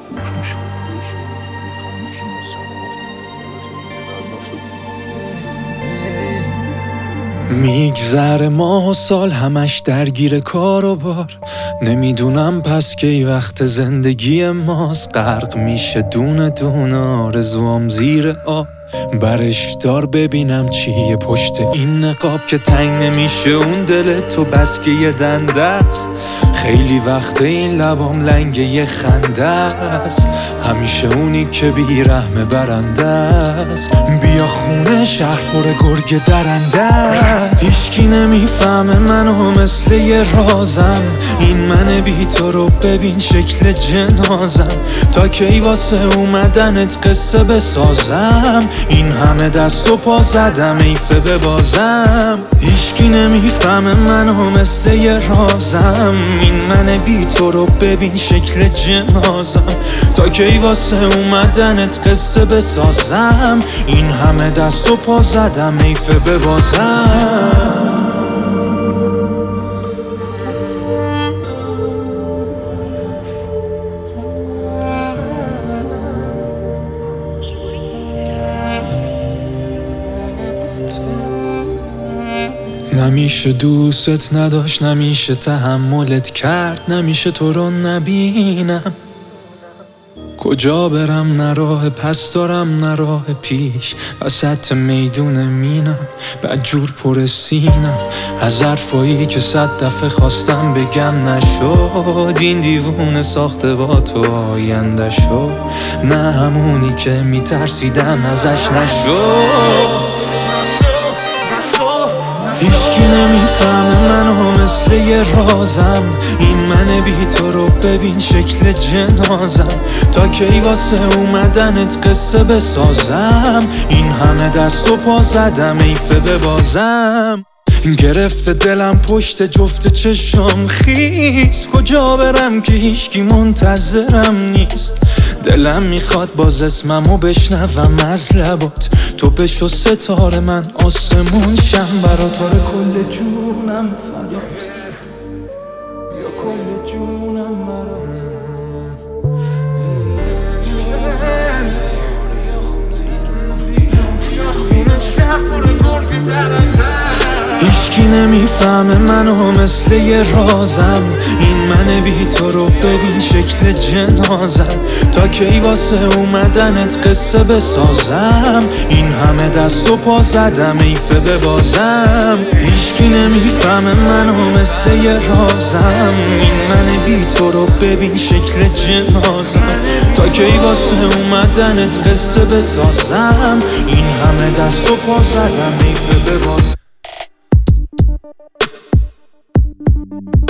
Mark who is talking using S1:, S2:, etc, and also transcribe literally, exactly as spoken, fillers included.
S1: میگذره ماه و سال همش درگیر کار و بار، نمیدونم پس کی وقت زندگی ماست. غرق میشه دونه دونه آرزوام زیر آب، برش دار ببینم چیه پشت این نقاب که تنگ نمیشه اون دل تو بس که یه دنده است. خیلی وقت این لبام لنگ یه خنده است، همیشه اونی که بیرحم برنده است. بیا خونه شهر پر گرگ درنده است، هیچکی نمیفهمه منو مثل یه رازم. این من بی تو رو ببین شکل جنازم، تا کی واسه اومدنت قصه بسازم. این همه دست و پا زدم ایفه ببازم، هیچکی نمیفهمه منو مثل یه رازم. این من بی تو رو ببین شکل جنازم، تا کی واسه اومدنت قصه بسازم. این همه دست و پا زدم ایفه ببازم. نمیشه دوست نداشت، نمیشه تحملت کرد، نمیشه تو رو نبینم. کجا برم نه راه پس دارم نه راه پیش، وسط میدون مینم بدجور پر سینم. از حرفایی که صد دفعه خواستم بگم نشد، این دیوونه ساخته با تو آینده شد. نه همونی که میترسیدم ازش نشد. هیچکی نمیفهمه منو مثل یه رازم، این من بی تو رو ببین شکل جنازم. تا کی واسه اومدنت قصه بسازم، این همه دست و پا زدم ایفه ببازم. گرفته دلم پشت جفت چشم خیس، کجا برم که هیچکی منتظرم نیست. دلم میخواد باز اسممو بشنوم از لبات، تو بشو ستاره من آسمون شم برات. آره کل جونم فدات، یا کل جونم برات. هیچکی نمیفهمه منو مثل یه رازم، این من بی تو رو ببین شکل جنازم. تا کی واسه اومدنت قصه بسازم، این همه دست و پا زدم ایفه ببازم. هیچکی نمیفهمه منو مثل یه رازم، این من بی تو رو ببین شکل جنازم. تا کی واسه اومدنت قصه بسازم، این همه دست و پا زدم ایفه ببازم.